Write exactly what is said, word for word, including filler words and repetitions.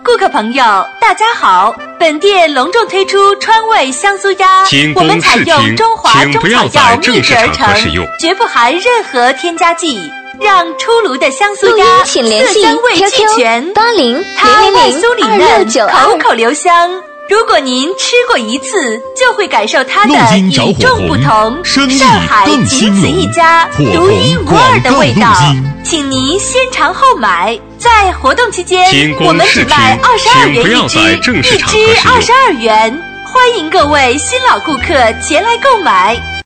顾客朋友，大家好！本店隆重推出川味香酥鸭，我们采用中华中草药秘制而成，绝不含任何添加剂，让出炉的香酥鸭色香味俱全， 八零它外酥里嫩， 二口口留香。如果您吃过一次，就会感受它的与众不同。上海仅此一家，独一无二的味道，请您先尝后买。在活动期间，我们只卖二十二元一只，一只二十二元，欢迎各位新老顾客前来购买。